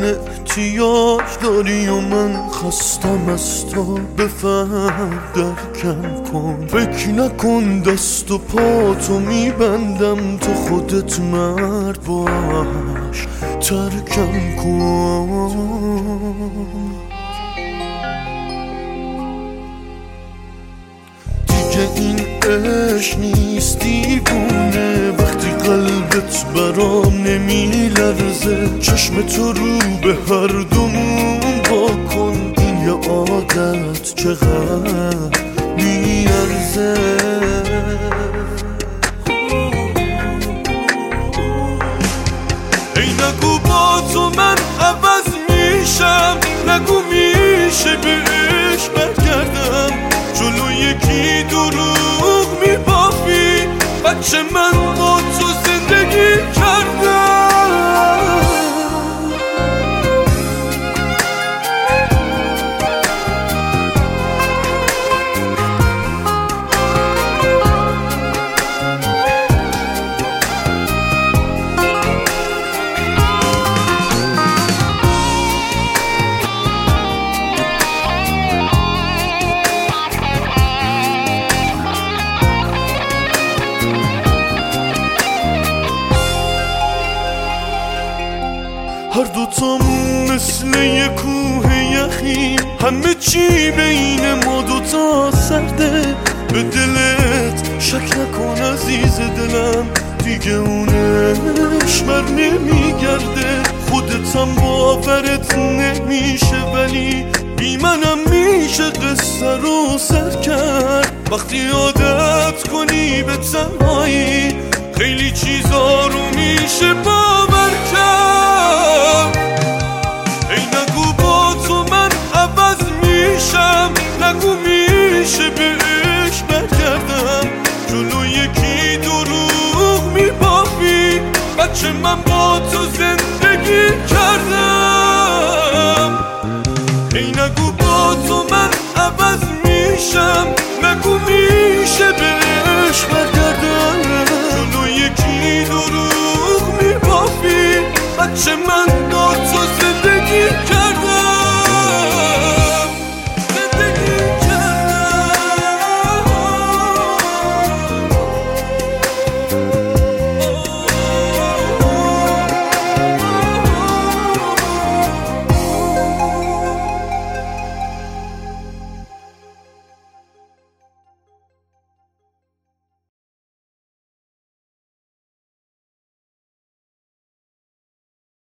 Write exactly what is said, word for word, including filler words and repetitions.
احتیاج داری و من خستم از تو، بفهم درکم کن. فکر نکن دست و پاتو میبندم، تو خودت مرد باش ترکم کن. دیگه این عشق نیست دیوونه، وقتی قلبت برام نمیلرزه. چشم تو رو به هر دومون با کن، این یه عادت چقدر میارزه. ای نگو با تو من عوض میشم، نگو میشه به عشق برگردم. جلو یکی دروغ میبافی، بچه من با تو زندگی کردم. هر دوتامون مثل یه کوه یخی، همه چی بین ما دوتا سرده. به دلت شک نکن عزیز دلم، دیگه اونش بر نمیگرده. خودتم باورت نمیشه ولی بی منم میشه قصه رو سر کرد. وقتی عادت کنی به تنهایی، خیلی چیزا رو میشه باور کرد. ای نگو با تو من عوض میشم، نگو میشه به عشق برگردم. جلو یکی دروغ میبافی، بچه من با تو زندگی کردم. ای نگو با تو من عوض میشم، نگو میشه به